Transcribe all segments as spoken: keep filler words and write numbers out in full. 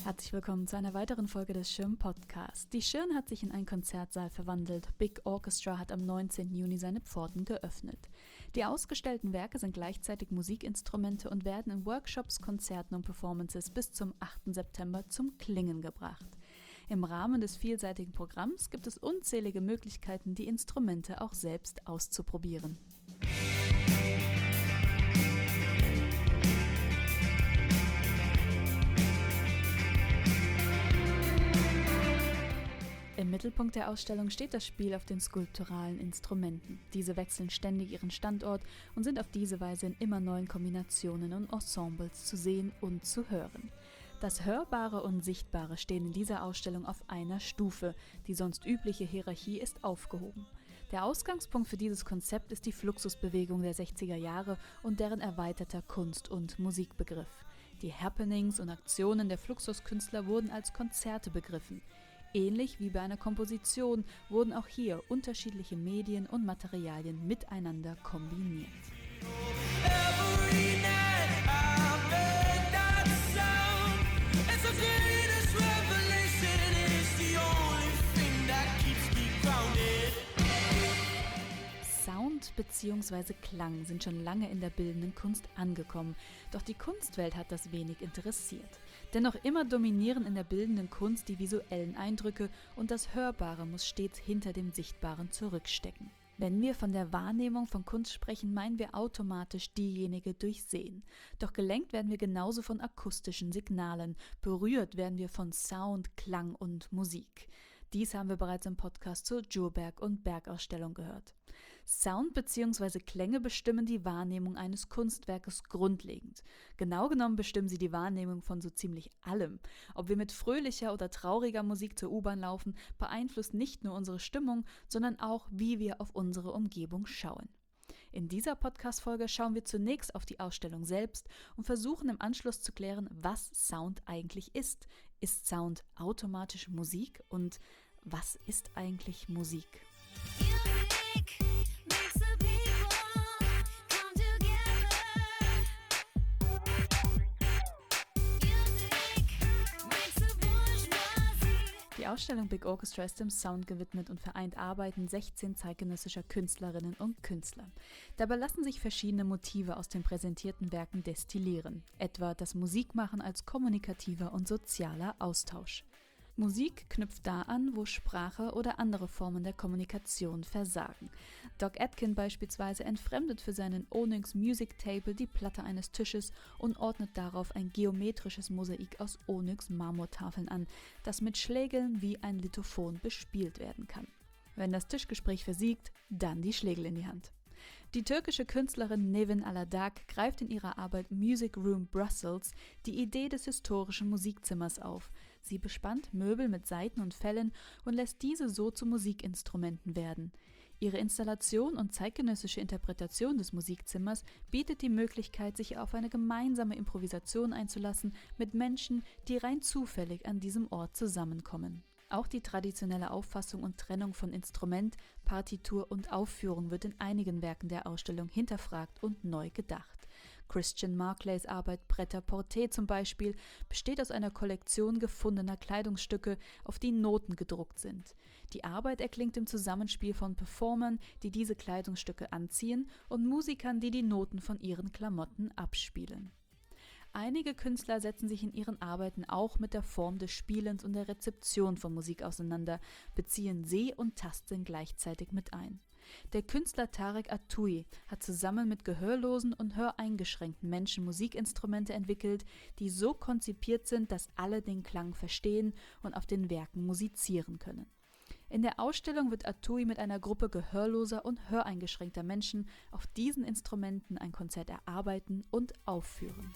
Herzlich willkommen zu einer weiteren Folge des Schirn Podcasts. Die Schirn hat sich in einen Konzertsaal verwandelt. Big Orchestra hat am neunzehnten Juni seine Pforten geöffnet. Die ausgestellten Werke sind gleichzeitig Musikinstrumente und werden in Workshops, Konzerten und Performances bis zum achten September zum Klingen gebracht. Im Rahmen des vielseitigen Programms gibt es unzählige Möglichkeiten, die Instrumente auch selbst auszuprobieren. Im Mittelpunkt der Ausstellung steht das Spiel auf den skulpturalen Instrumenten. Diese wechseln ständig ihren Standort und sind auf diese Weise in immer neuen Kombinationen und Ensembles zu sehen und zu hören. Das Hörbare und Sichtbare stehen in dieser Ausstellung auf einer Stufe. Die sonst übliche Hierarchie ist aufgehoben. Der Ausgangspunkt für dieses Konzept ist die Fluxusbewegung der sechziger Jahre und deren erweiterter Kunst- und Musikbegriff. Die Happenings und Aktionen der Fluxuskünstler wurden als Konzerte begriffen. Ähnlich wie bei einer Komposition wurden auch hier unterschiedliche Medien und Materialien miteinander kombiniert. Sound bzw. Klang sind schon lange in der bildenden Kunst angekommen, doch die Kunstwelt hat das wenig interessiert. Denn noch immer dominieren in der bildenden Kunst die visuellen Eindrücke und das Hörbare muss stets hinter dem Sichtbaren zurückstecken. Wenn wir von der Wahrnehmung von Kunst sprechen, meinen wir automatisch diejenige durch Sehen. Doch gelenkt werden wir genauso von akustischen Signalen, berührt werden wir von Sound, Klang und Musik. Dies haben wir bereits im Podcast zur Djurberg- und Bergausstellung gehört. Sound bzw. Klänge bestimmen die Wahrnehmung eines Kunstwerkes grundlegend. Genau genommen bestimmen sie die Wahrnehmung von so ziemlich allem. Ob wir mit fröhlicher oder trauriger Musik zur U-Bahn laufen, beeinflusst nicht nur unsere Stimmung, sondern auch, wie wir auf unsere Umgebung schauen. In dieser Podcast-Folge schauen wir zunächst auf die Ausstellung selbst und versuchen im Anschluss zu klären, was Sound eigentlich ist. Ist Sound automatisch Musik und was ist eigentlich Musik? Die Ausstellung Big Orchestra ist dem Sound gewidmet und vereint Arbeiten sechzehn zeitgenössischer Künstlerinnen und Künstler. Dabei lassen sich verschiedene Motive aus den präsentierten Werken destillieren, etwa das Musikmachen als kommunikativer und sozialer Austausch. Musik knüpft da an, wo Sprache oder andere Formen der Kommunikation versagen. Doc Atkin beispielsweise entfremdet für seinen Onyx Music Table die Platte eines Tisches und ordnet darauf ein geometrisches Mosaik aus Onyx-Marmortafeln an, das mit Schlägeln wie ein Lithophon bespielt werden kann. Wenn das Tischgespräch versiegt, dann die Schlägel in die Hand. Die türkische Künstlerin Nevin Aladak greift in ihrer Arbeit Music Room Brussels die Idee des historischen Musikzimmers auf. Sie bespannt Möbel mit Saiten und Fellen und lässt diese so zu Musikinstrumenten werden. Ihre Installation und zeitgenössische Interpretation des Musikzimmers bietet die Möglichkeit, sich auf eine gemeinsame Improvisation einzulassen mit Menschen, die rein zufällig an diesem Ort zusammenkommen. Auch die traditionelle Auffassung und Trennung von Instrument, Partitur und Aufführung wird in einigen Werken der Ausstellung hinterfragt und neu gedacht. Christian Marclays Arbeit Pret-à-Porter zum Beispiel besteht aus einer Kollektion gefundener Kleidungsstücke, auf die Noten gedruckt sind. Die Arbeit erklingt im Zusammenspiel von Performern, die diese Kleidungsstücke anziehen, und Musikern, die die Noten von ihren Klamotten abspielen. Einige Künstler setzen sich in ihren Arbeiten auch mit der Form des Spielens und der Rezeption von Musik auseinander, beziehen Seh- und Tastsinn gleichzeitig mit ein. Der Künstler Tarek Atoui hat zusammen mit gehörlosen und höreingeschränkten Menschen Musikinstrumente entwickelt, die so konzipiert sind, dass alle den Klang verstehen und auf den Werken musizieren können. In der Ausstellung wird Atoui mit einer Gruppe gehörloser und höreingeschränkter Menschen auf diesen Instrumenten ein Konzert erarbeiten und aufführen.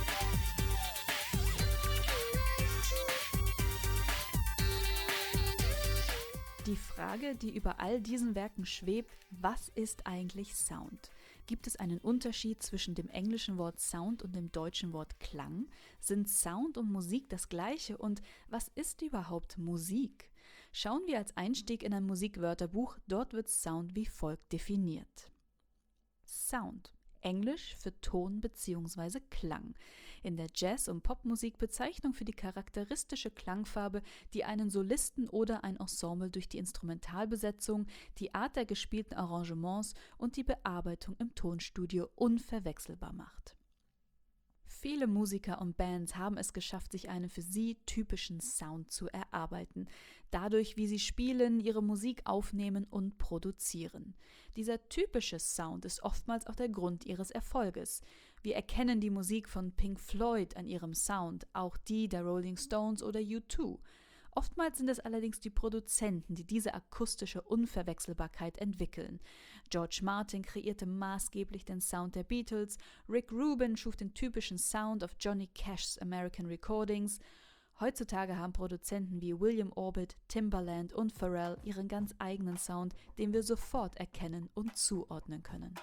Die Frage, die über all diesen Werken schwebt: Was ist eigentlich Sound? Gibt es einen Unterschied zwischen dem englischen Wort Sound und dem deutschen Wort Klang? Sind Sound und Musik das Gleiche? Und was ist überhaupt Musik? Schauen wir als Einstieg in ein Musikwörterbuch, dort wird Sound wie folgt definiert. Sound. Englisch für Ton bzw. Klang. In der Jazz- und Popmusik Bezeichnung für die charakteristische Klangfarbe, die einen Solisten oder ein Ensemble durch die Instrumentalbesetzung, die Art der gespielten Arrangements und die Bearbeitung im Tonstudio unverwechselbar macht. Viele Musiker und Bands haben es geschafft, sich einen für sie typischen Sound zu erarbeiten, dadurch, wie sie spielen, ihre Musik aufnehmen und produzieren. Dieser typische Sound ist oftmals auch der Grund ihres Erfolges. Wir erkennen die Musik von Pink Floyd an ihrem Sound, auch die der Rolling Stones oder U zwei. Oftmals sind es allerdings die Produzenten, die diese akustische Unverwechselbarkeit entwickeln. George Martin kreierte maßgeblich den Sound der Beatles, Rick Rubin schuf den typischen Sound auf Johnny Cash's American Recordings. Heutzutage haben Produzenten wie William Orbit, Timbaland und Pharrell ihren ganz eigenen Sound, den wir sofort erkennen und zuordnen können.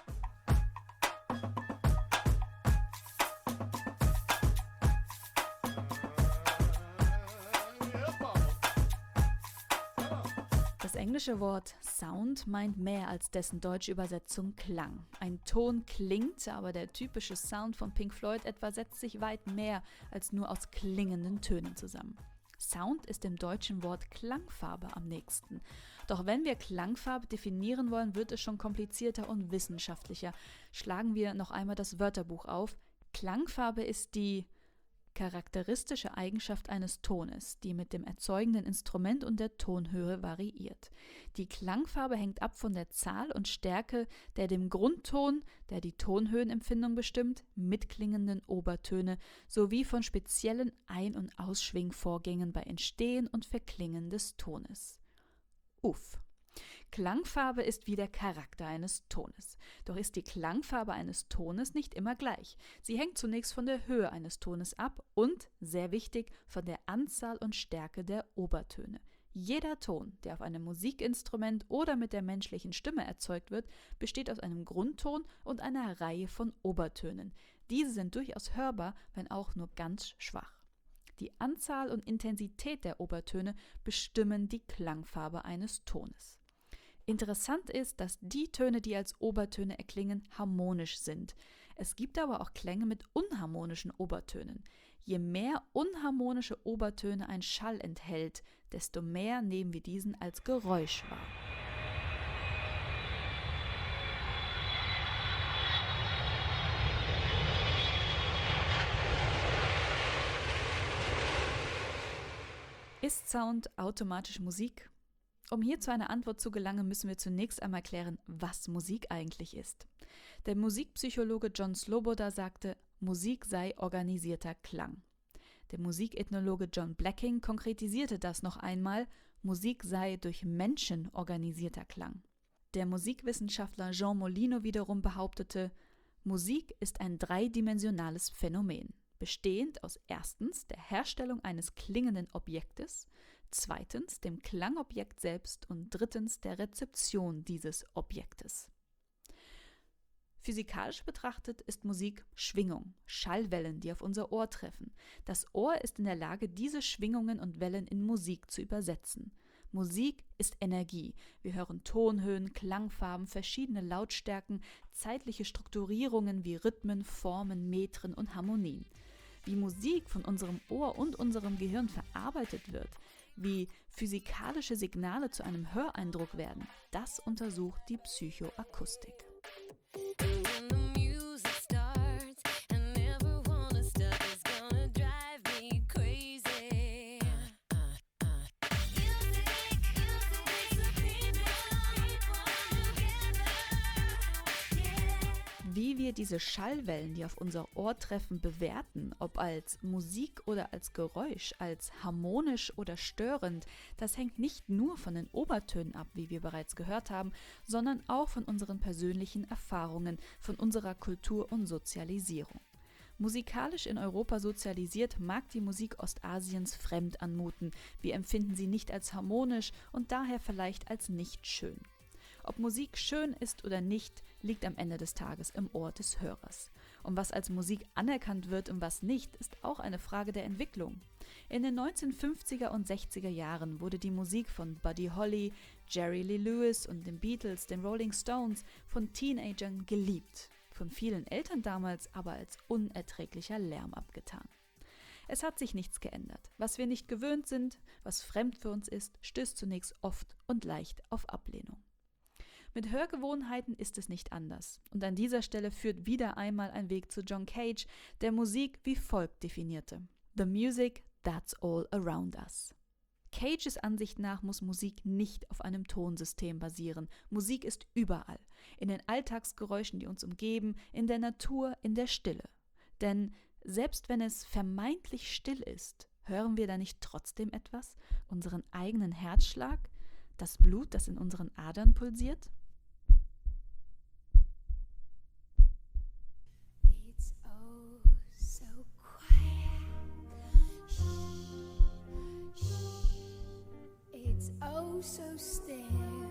Das englische Wort Sound meint mehr als dessen deutsche Übersetzung Klang. Ein Ton klingt, aber der typische Sound von Pink Floyd etwa setzt sich weit mehr als nur aus klingenden Tönen zusammen. Sound ist dem deutschen Wort Klangfarbe am nächsten. Doch wenn wir Klangfarbe definieren wollen, wird es schon komplizierter und wissenschaftlicher. Schlagen wir noch einmal das Wörterbuch auf. Klangfarbe ist die charakteristische Eigenschaft eines Tones, die mit dem erzeugenden Instrument und der Tonhöhe variiert. Die Klangfarbe hängt ab von der Zahl und Stärke der dem Grundton, der die Tonhöhenempfindung bestimmt, mitklingenden Obertöne sowie von speziellen Ein- und Ausschwingvorgängen bei Entstehen und Verklingen des Tones. Uff. Klangfarbe ist wie der Charakter eines Tones. Doch ist die Klangfarbe eines Tones nicht immer gleich. Sie hängt zunächst von der Höhe eines Tones ab und, sehr wichtig, von der Anzahl und Stärke der Obertöne. Jeder Ton, der auf einem Musikinstrument oder mit der menschlichen Stimme erzeugt wird, besteht aus einem Grundton und einer Reihe von Obertönen. Diese sind durchaus hörbar, wenn auch nur ganz schwach. Die Anzahl und Intensität der Obertöne bestimmen die Klangfarbe eines Tones. Interessant ist, dass die Töne, die als Obertöne erklingen, harmonisch sind. Es gibt aber auch Klänge mit unharmonischen Obertönen. Je mehr unharmonische Obertöne ein Schall enthält, desto mehr nehmen wir diesen als Geräusch wahr. Ist Sound automatisch Musik? Um hier zu einer Antwort zu gelangen, müssen wir zunächst einmal klären, was Musik eigentlich ist. Der Musikpsychologe John Sloboda sagte, Musik sei organisierter Klang. Der Musikethnologe John Blacking konkretisierte das noch einmal, Musik sei durch Menschen organisierter Klang. Der Musikwissenschaftler Jean Molino wiederum behauptete, Musik ist ein dreidimensionales Phänomen, bestehend aus erstens der Herstellung eines klingenden Objektes, zweitens dem Klangobjekt selbst und drittens der Rezeption dieses Objektes. Physikalisch betrachtet ist Musik Schwingung, Schallwellen, die auf unser Ohr treffen. Das Ohr ist in der Lage, diese Schwingungen und Wellen in Musik zu übersetzen. Musik ist Energie. Wir hören Tonhöhen, Klangfarben, verschiedene Lautstärken, zeitliche Strukturierungen wie Rhythmen, Formen, Metren und Harmonien. Wie Musik von unserem Ohr und unserem Gehirn verarbeitet wird, wie physikalische Signale zu einem Höreindruck werden, das untersucht die Psychoakustik. Wie wir diese Schallwellen, die auf unser Ohr treffen, bewerten, ob als Musik oder als Geräusch, als harmonisch oder störend, das hängt nicht nur von den Obertönen ab, wie wir bereits gehört haben, sondern auch von unseren persönlichen Erfahrungen, von unserer Kultur und Sozialisierung. Musikalisch in Europa sozialisiert mag die Musik Ostasiens fremd anmuten. Wir empfinden sie nicht als harmonisch und daher vielleicht als nicht schön. Ob Musik schön ist oder nicht, liegt am Ende des Tages im Ohr des Hörers. Und was als Musik anerkannt wird und was nicht, ist auch eine Frage der Entwicklung. In den neunzehnhundertfünfziger und sechziger Jahren wurde die Musik von Buddy Holly, Jerry Lee Lewis und den Beatles, den Rolling Stones von Teenagern geliebt. von vielen Eltern damals aber als unerträglicher Lärm abgetan. Es hat sich nichts geändert. Was wir nicht gewöhnt sind, was fremd für uns ist, stößt zunächst oft und leicht auf Ablehnung. Mit Hörgewohnheiten ist es nicht anders. Und an dieser Stelle führt wieder einmal ein Weg zu John Cage, der Musik wie folgt definierte: The music, that's all around us. Cages Ansicht nach muss Musik nicht auf einem Tonsystem basieren. Musik ist überall, in den Alltagsgeräuschen, die uns umgeben, in der Natur, in der Stille. Denn selbst wenn es vermeintlich still ist, hören wir da nicht trotzdem etwas? Unseren eigenen Herzschlag? Das Blut, das in unseren Adern pulsiert? It's oh so quiet. Shh, shh. It's oh so still.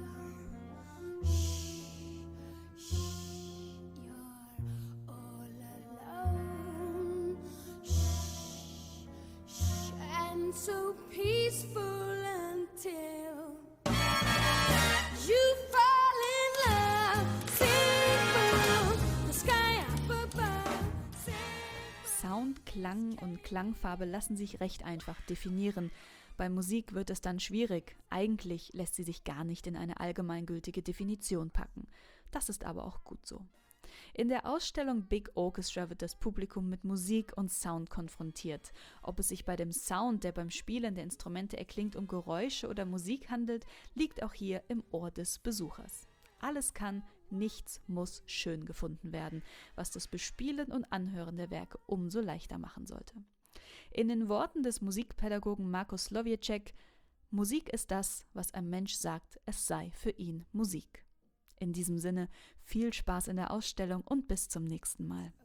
Shh, shh. You're all alone. Shh, shh. And so peaceful until you fall in love. Sing from the sky up above. Sing. Sound, Klang und Klangfarbe lassen sich recht einfach definieren. Bei Musik wird es dann schwierig. Eigentlich lässt sie sich gar nicht in eine allgemeingültige Definition packen. Das ist aber auch gut so. In der Ausstellung Big Orchestra wird das Publikum mit Musik und Sound konfrontiert. Ob es sich bei dem Sound, der beim Spielen der Instrumente erklingt, um Geräusche oder Musik handelt, liegt auch hier im Ohr des Besuchers. Alles kann, nichts muss schön gefunden werden, was das Bespielen und Anhören der Werke umso leichter machen sollte. In den Worten des Musikpädagogen Markus Slowiecek: Musik ist das, was ein Mensch sagt, es sei für ihn Musik. In diesem Sinne, viel Spaß in der Ausstellung und bis zum nächsten Mal.